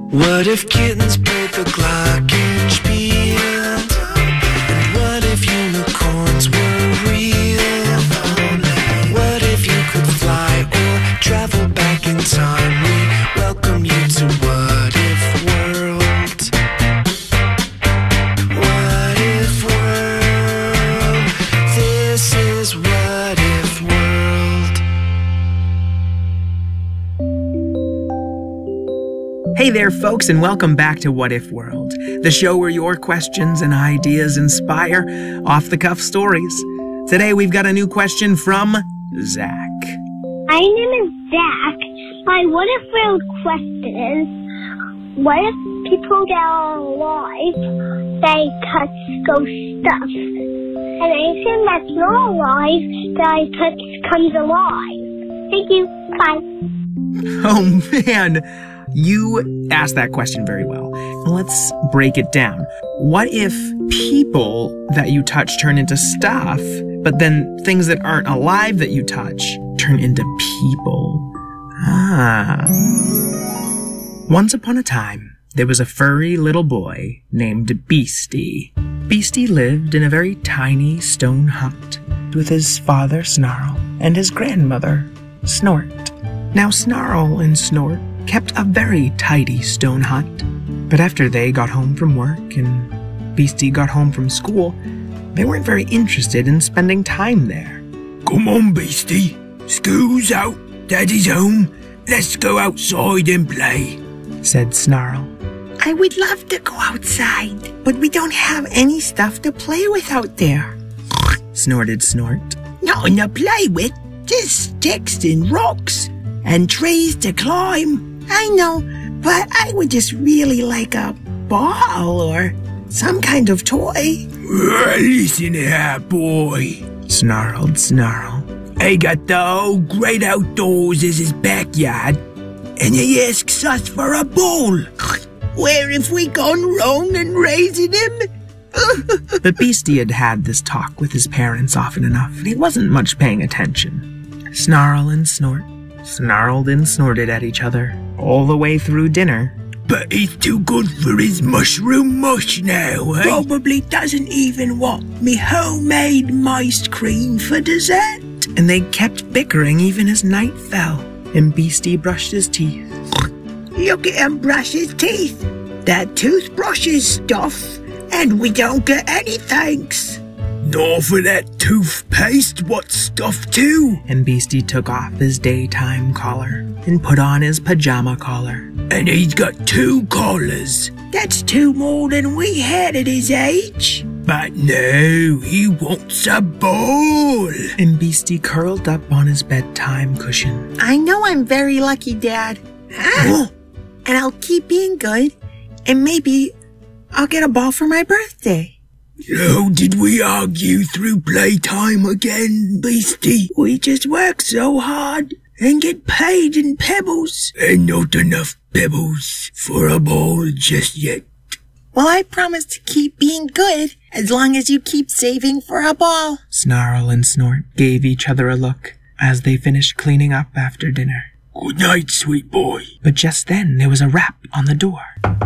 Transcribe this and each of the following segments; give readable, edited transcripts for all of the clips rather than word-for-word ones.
What if kittens played the glockenspiel? And what if unicorns were real? What if you could fly or travel back in time? We welcome you to What If World. What If World? This is What If World. Hey there, folks, and welcome back to What If World, the show where your questions and ideas inspire off-the-cuff stories. Today, we've got a new question from Zach. My name is Zach. My What If World question is, what if people that are alive, they touch ghost stuff? And anything that's not alive, that I touch comes alive. Thank you. Bye. Oh, man. You asked that question very well. Let's break it down. What if people that you touch turn into stuff, but then things that aren't alive that you touch turn into people? Once upon a time, there was a furry little boy named Beastie. Beastie lived in a very tiny stone hut with his father, Snarl, and his grandmother, Snort. Now, Snarl and Snort kept a very tidy stone hut, but after they got home from work and Beastie got home from school, they weren't very interested in spending time there. Come on, Beastie. School's out, Daddy's home. Let's go outside and play, said Snarl. I would love to go outside, but we don't have any stuff to play with out there, snorted Snort. Nothing to play with, just sticks and rocks and trees to climb. I know, but I would just really like a ball or some kind of toy. Listen here, boy, snarled Snarl. I got the whole great outdoors as his backyard, and he asks us for a ball. Where have we gone wrong in raising him? But Beastie had had this talk with his parents often enough, and he wasn't much paying attention. Snarl and Snort snarled and snorted at each other all the way through dinner. But he's too good for his mushroom mush now, eh? Probably doesn't even want me homemade mice cream for dessert. And they kept bickering even as night fell, and Beastie brushed his teeth. Look at him brush his teeth. That toothbrush is stuff, and we don't get any thanks. Nor for that toothpaste, what's stuff too? And Beastie took off his daytime collar and put on his pajama collar. And he's got 2 collars. That's 2 more than we had at his age. But no, he wants a ball. And Beastie curled up on his bedtime cushion. I know I'm very lucky, Dad. And I'll keep being good, and maybe I'll get a ball for my birthday. Oh, did we argue through playtime again, Beastie? We just work so hard and get paid in pebbles. And not enough pebbles for a ball just yet. Well, I promise to keep being good as long as you keep saving for a ball. Snarl and Snort gave each other a look as they finished cleaning up after dinner. Good night, sweet boy. But just then there was a rap on the door.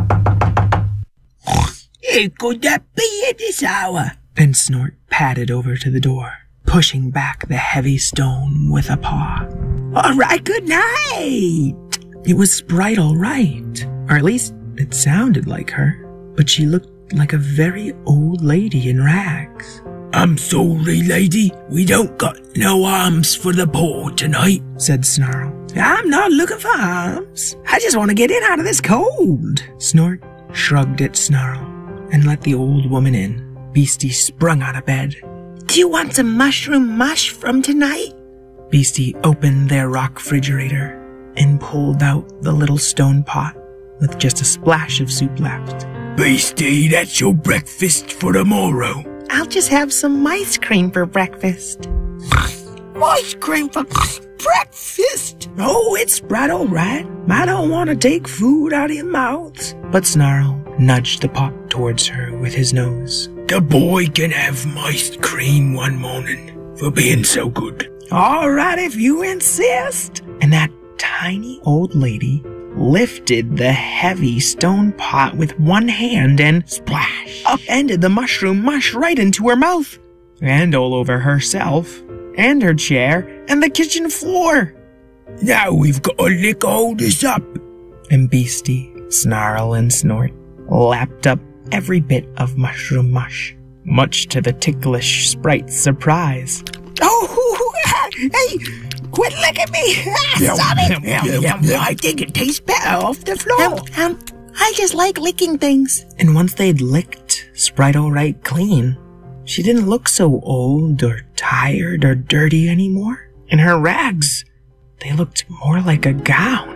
Who could that be at this hour? And Snort padded over to the door, pushing back the heavy stone with a paw. All right, good night. It was Sprite, all right. Or at least it sounded like her. But she looked like a very old lady in rags. I'm sorry, lady. We don't got no arms for the ball tonight, said Snarl. I'm not looking for arms. I just want to get in out of this cold. Snort shrugged at Snarl and let the old woman in. Beastie sprung out of bed. Do you want some mushroom mush from tonight? Beastie opened their rock refrigerator and pulled out the little stone pot with just a splash of soup left. Beastie, that's your breakfast for tomorrow. I'll just have some mice cream for breakfast. Mice cream for breakfast? Oh, it's right, all right. I don't want to take food out of your mouth. But Snarl nudged the pot towards her with his nose. The boy can have mice cream one morning for being so good. All right, if you insist. And that tiny old lady lifted the heavy stone pot with one hand and splash! Upended the mushroom mush right into her mouth, and all over herself, and her chair, and the kitchen floor. Now we've got to lick all this up. And Beastie, Snarl, and Snort lapped up every bit of mushroom mush, much to the ticklish sprite's surprise. Oh, hey, quit licking me. Stop it. I think it tastes better off the floor. I just like licking things. And once they'd licked Sprite Alright clean, she didn't look so old or tired or dirty anymore. And her rags, they looked more like a gown.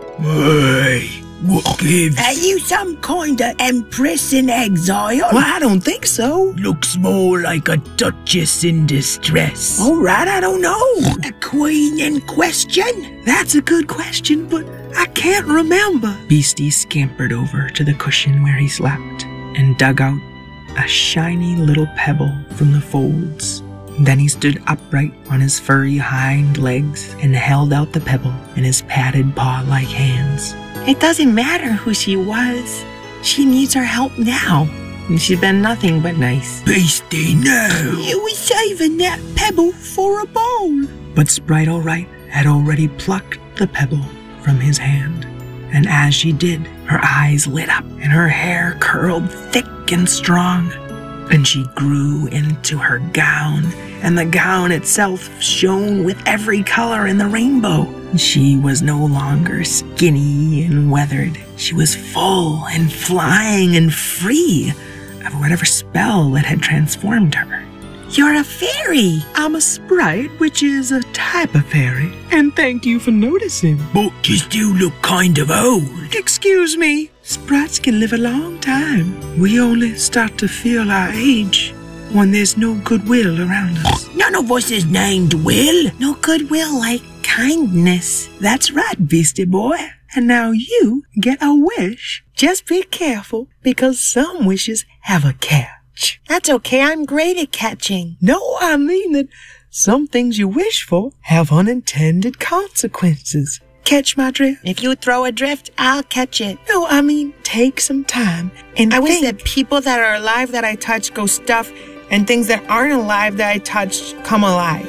Hey, what gives? Are you some kind of empress in exile? Well, I don't think so. Looks more like a duchess in distress. All right, I don't know. The queen in question? That's a good question, but I can't remember. Beastie scampered over to the cushion where he slept and dug out a shiny little pebble from the folds. Then he stood upright on his furry hind legs and held out the pebble in his padded paw-like hands. It doesn't matter who she was. She needs our help now. And she's been nothing but nice. Beastie, no! You were saving that pebble for a bowl. But Sprite Alright had already plucked the pebble from his hand. And as she did, her eyes lit up and her hair curled thick and strong. And she grew into her gown, and the gown itself shone with every color in the rainbow. She was no longer skinny and weathered. She was full and flying and free of whatever spell that had transformed her. You're a fairy! I'm a sprite, which is a type of fairy. And thank you for noticing. But you still look kind of old. Excuse me. Sprites can live a long time. We only start to feel our age when there's no goodwill around us. None of us is named Will. No goodwill like kindness. That's right, Beastie Boy. And now you get a wish. Just be careful, because some wishes have a catch. That's okay, I'm great at catching. No, I mean that some things you wish for have unintended consequences. Catch my drift? If you throw a drift, I'll catch it. No, I mean, take some time and I wish think. that people that are alive that I touch go stuff, and things that aren't alive that I touch come alive.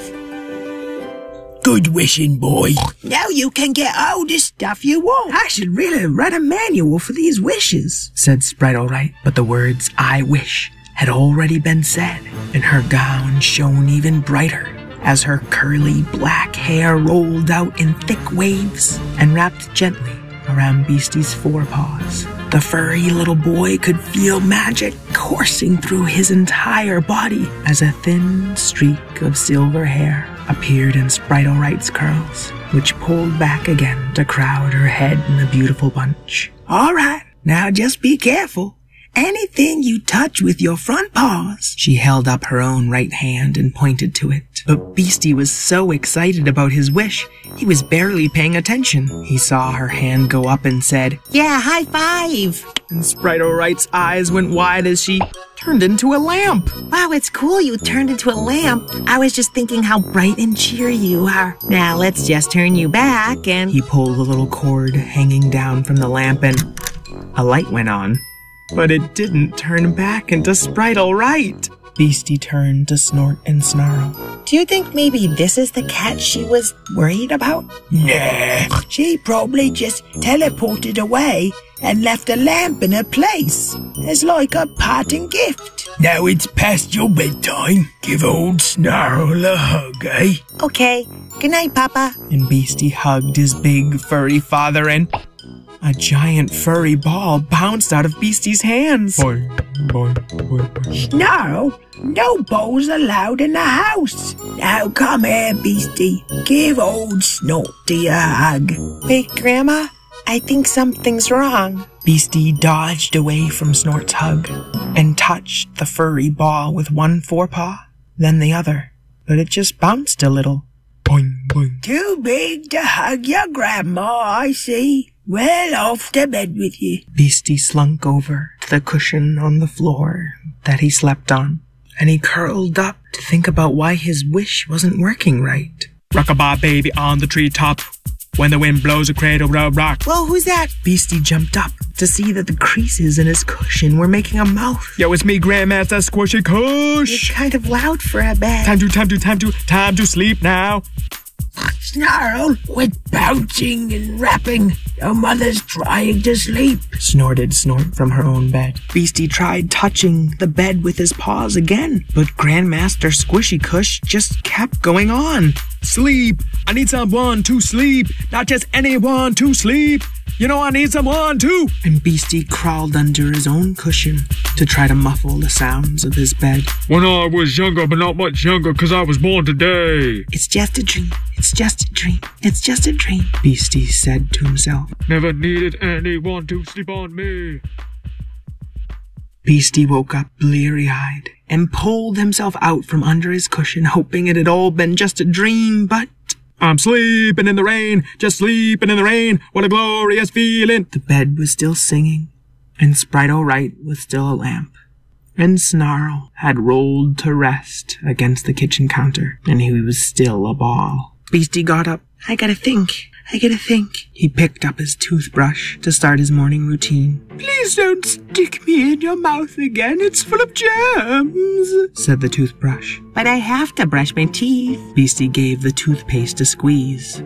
Good wishing, boy. Now you can get all the stuff you want. I should really write a manual for these wishes, said Sprite Alright, but the words I wish had already been said, and her gown shone even brighter as her curly black hair rolled out in thick waves and wrapped gently around Beastie's forepaws. The furry little boy could feel magic coursing through his entire body as a thin streak of silver hair appeared in Sprite Alright's curls, which pulled back again to crowd her head in a beautiful bunch. All right, now just be careful. Anything you touch with your front paws. She held up her own right hand and pointed to it. But Beastie was so excited about his wish, he was barely paying attention. He saw her hand go up and said, Yeah, high five. And Sprite Alright's eyes went wide as she turned into a lamp. Wow, it's cool you turned into a lamp. I was just thinking how bright and cheery you are. Now let's just turn you back and... He pulled the little cord hanging down from the lamp and a light went on. But it didn't turn back into Sprite Alright. Beastie turned to Snort and Snarl. Do you think maybe this is the cat she was worried about? Nah. She probably just teleported away and left a lamp in her place. It's like a parting gift. Now it's past your bedtime. Give old Snarl a hug, eh? Okay. Good night, Papa. And Beastie hugged his big furry father and a giant furry ball bounced out of Beastie's hands. Boing, boing, boing, boing. Snarl, no balls allowed in the house. Now come here, Beastie. Give old Snorty a hug. Big Grandma, I think something's wrong. Beastie dodged away from Snort's hug and touched the furry ball with one forepaw, then the other, but it just bounced a little. Boing, boing. Too big to hug your grandma, I see. Well, off to bed with you. Beastie slunk over to the cushion on the floor that he slept on, and he curled up to think about why his wish wasn't working right. Rockabye baby on the treetop. when the wind blows a cradle of rock. Whoa, who's that? Beastie jumped up to see that the creases in his cushion were making a mouth. Yo, it's me, Grandmaster Squishy Cush. You're kind of loud for a bed. Time to sleep now. Snarl, quit bouncing and rapping. Your mother's trying to sleep. Snorted Snort from her own bed. Beastie tried touching the bed with his paws again, but Grandmaster Squishy Cush just kept going on. Sleep. I need someone to sleep. Not just anyone to sleep. You know I need someone too. And Beastie crawled under his own cushion to try to muffle the sounds of his bed. When I was younger, but not much younger, 'cause I was born today. It's just a dream. It's just a dream. It's just a dream. Beastie said to himself. Never needed anyone to sleep on me. Beastie woke up bleary-eyed and pulled himself out from under his cushion, hoping it had all been just a dream, but... I'm sleeping in the rain, just sleeping in the rain, what a glorious feeling. The bed was still singing, and Sprite-O-Right was still a lamp. And Snarl had rolled to rest against the kitchen counter, and he was still a ball. Beastie got up. I gotta think. He picked up his toothbrush to start his morning routine. Please don't stick me in your mouth again. It's full of germs, said the toothbrush. But I have to brush my teeth. Beastie gave the toothpaste a squeeze.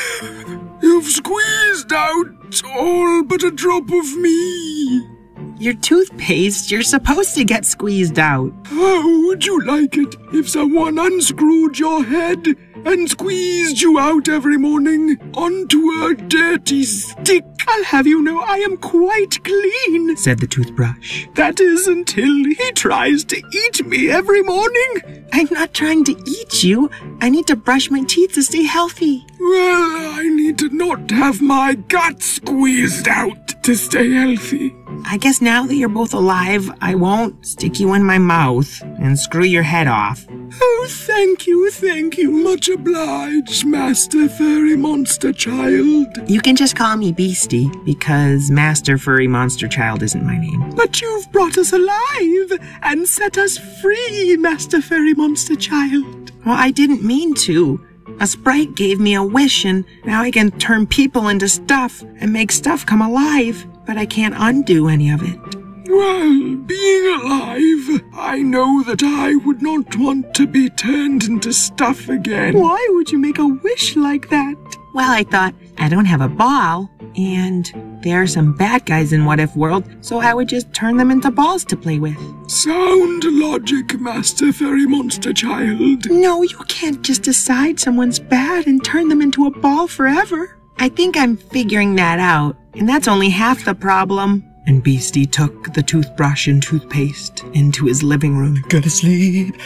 You've squeezed out all but a drop of me. Your toothpaste, you're supposed to get squeezed out. How would you like it if someone unscrewed your head and squeezed you out every morning onto a dirty stick? I'll have you know I am quite clean, said the toothbrush. That is until he tries to eat me every morning. I'm not trying to eat you. I need to brush my teeth to stay healthy. Well, I need to not have my guts squeezed out to stay healthy. I guess now that you're both alive, I won't stick you in my mouth and screw your head off. Oh, thank you. Much obliged, Master Furry Monster Child. You can just call me Beastie, because Master Furry Monster Child isn't my name. But you've brought us alive and set us free, Master Furry Monster Child. Well, I didn't mean to. A sprite gave me a wish, and now I can turn people into stuff and make stuff come alive, but I can't undo any of it. Well, being alive, I know that I would not want to be turned into stuff again. Why would you make a wish like that? Well, I thought, I don't have a ball, and there are some bad guys in What If World, so I would just turn them into balls to play with. Sound logic, Master Furry Monster Child. No, you can't just decide someone's bad and turn them into a ball forever. I think I'm figuring that out, and that's only half the problem. And Beastie took the toothbrush and toothpaste into his living room. Go to sleep,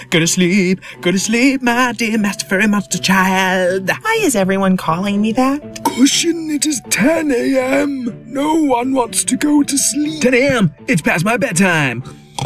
my dear Master Furry Monster Child. Why is everyone calling me that? Cushion, it is 10 a.m. No one wants to go to sleep. 10 a.m. It's past my bedtime.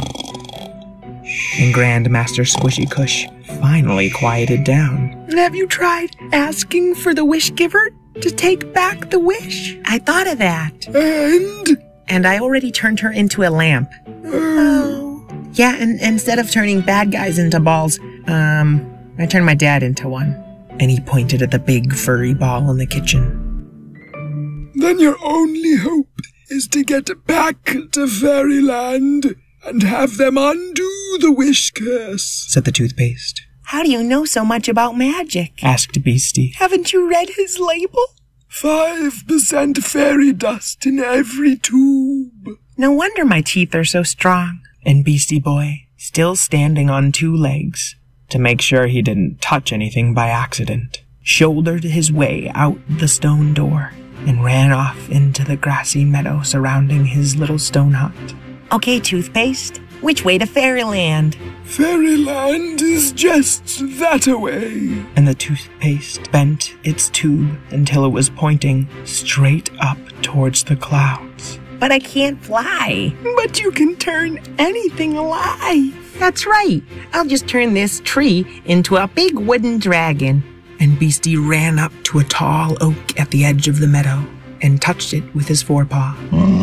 And Grandmaster Squishy Cush finally quieted down. Have you tried asking for the wish giver to take back the wish? I thought of that. And I already turned her into a lamp. Oh. Yeah, and instead of turning bad guys into balls, I turned my dad into one. And he pointed at the big furry ball in the kitchen. Then your only hope is to get back to Fairyland and have them undo the wish curse, said the toothpaste. How do you know so much about magic? Asked Beastie. Haven't you read his label? 5% fairy dust in every tube. No wonder my teeth are so strong. And Beastie Boy, still standing on two legs, to make sure he didn't touch anything by accident, shouldered his way out the stone door and ran off into the grassy meadow surrounding his little stone hut. Okay, toothpaste, which way to Fairyland? Fairyland is just that away. And the toothpaste bent its tube until it was pointing straight up towards the clouds. But I can't fly. But you can turn anything alive. That's right. I'll just turn this tree into a big wooden dragon. And Beastie ran up to a tall oak at the edge of the meadow and touched it with his forepaw.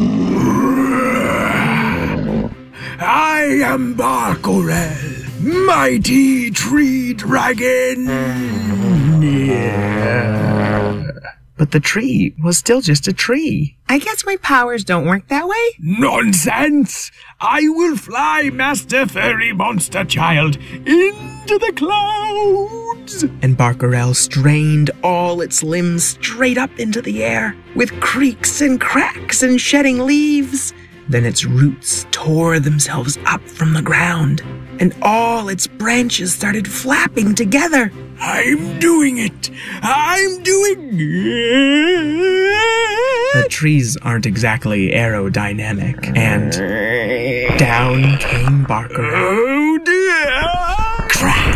I am Barkorel, mighty tree dragon. But the tree was still just a tree. I guess my powers don't work that way. Nonsense! I will fly, Master Fairy Monster Child, into the clouds! And Barkerel strained all its limbs straight up into the air, with creaks and cracks and shedding leaves. Then its roots tore themselves up from the ground, and all its branches started flapping together. I'm doing it! I'm doing it! The trees aren't exactly aerodynamic, and down came Barkerel. Oh dear! Crack!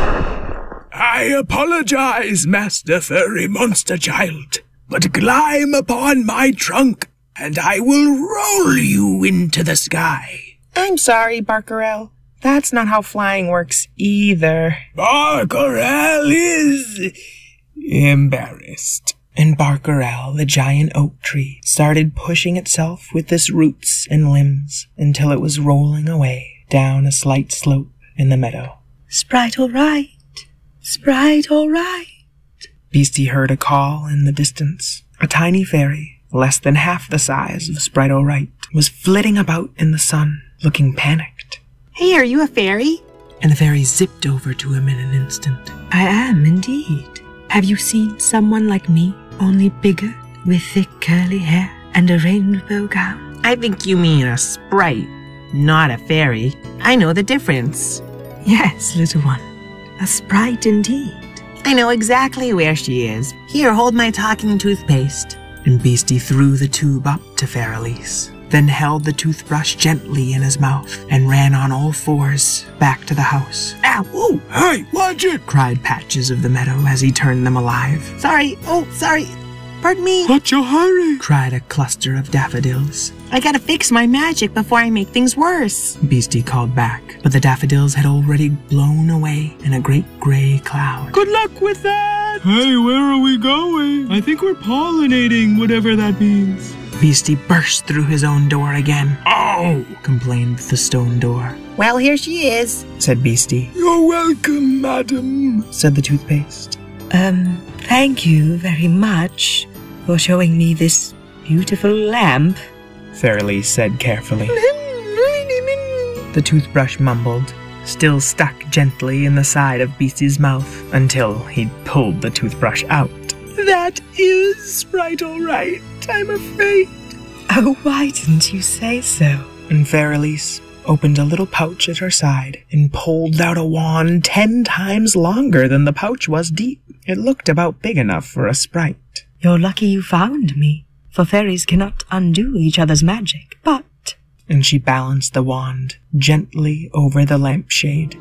I apologize, Master Fairy Monster Child, but climb upon my trunk, and I will roll you into the sky. I'm sorry, Barkerel. That's not how flying works either. Barkerel is embarrassed. And Barkerel, the giant oak tree, started pushing itself with its roots and limbs until it was rolling away down a slight slope in the meadow. Sprite all right. Sprite all right. Beastie heard a call in the distance. A tiny fairy, less than half the size of Sprite O'Right, was flitting about in the sun, looking panicked. Hey, are you a fairy? And the fairy zipped over to him in an instant. I am indeed. Have you seen someone like me, only bigger, with thick curly hair and a rainbow gown? I think you mean a sprite, not a fairy. I know the difference. Yes, little one. A sprite indeed. I know exactly where she is. Here, hold my talking toothpaste. And Beastie threw the tube up to Fairelise, then held the toothbrush gently in his mouth and ran on all fours back to the house. Ow! Oh, hey, watch it! Cried Patches of the Meadow as he turned them alive. Sorry. Oh, sorry. Pardon me. What's your hurry? Cried a cluster of daffodils. I gotta fix my magic before I make things worse. Beastie called back, but the daffodils had already blown away in a great gray cloud. Good luck with that! Hey, where are we going? I think we're pollinating, whatever that means. Beastie burst through his own door again. Oh! Complained the stone door. Well, here she is, said Beastie. You're welcome, madam, said the toothpaste. Thank you very much for showing me this beautiful lamp. Fairelise said carefully. The toothbrush mumbled, still stuck gently in the side of Beastie's mouth until he'd pulled the toothbrush out. That is Sprite all right, I'm afraid. Oh, why didn't you say so? And Fairelise opened a little pouch at her side and pulled out a wand 10 times longer than the pouch was deep. It looked about big enough for a sprite. You're lucky you found me, for fairies cannot undo each other's magic, but... And she balanced the wand gently over the lampshade.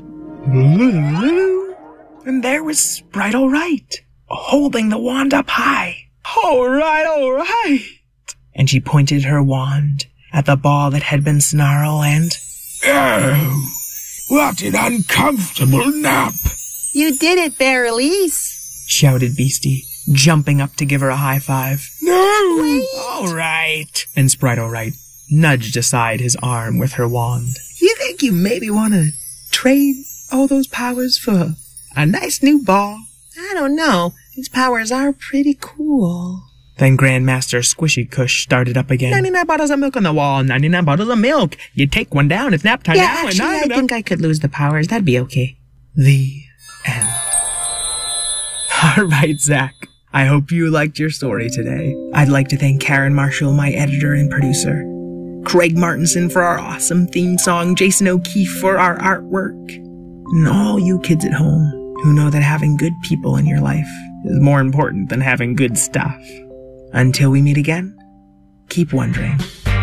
And there was Sprite all right, holding the wand up high. All right. And she pointed her wand at the ball that had been Snarl and... Oh, what an uncomfortable nap! You did it, Fairelise! Shouted Beastie, jumping up to give her a high five. No! Wait. All right. And Sprite all right nudged aside his arm with her wand. You think you maybe want to trade all those powers for a nice new ball? I don't know. These powers are pretty cool. Then Grandmaster Squishy Cush started up again. 99 bottles of milk on the wall, 99 bottles of milk. You take one down, it's nap time now. Actually, I think I could lose the powers. That'd be okay. The end. All right, Zach. I hope you liked your story today. I'd like to thank Karen Marshall, my editor and producer, Craig Martinson for our awesome theme song, Jason O'Keefe for our artwork, and all you kids at home who know that having good people in your life is more important than having good stuff. Until we meet again, keep wondering.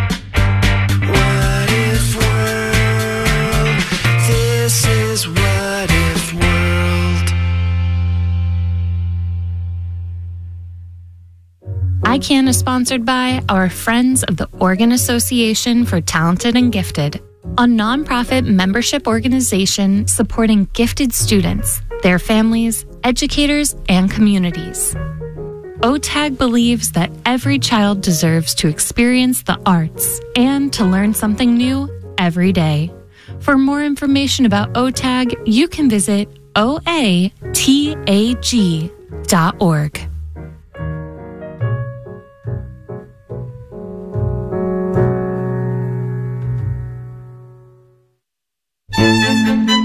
What if world? This is what if world. iCan is sponsored by our friends of the Oregon Association for Talented and Gifted, a nonprofit membership organization supporting gifted students, their families, educators, and communities. OTAG believes that every child deserves to experience the arts and to learn something new every day. For more information about OTAG, you can visit oatag.org.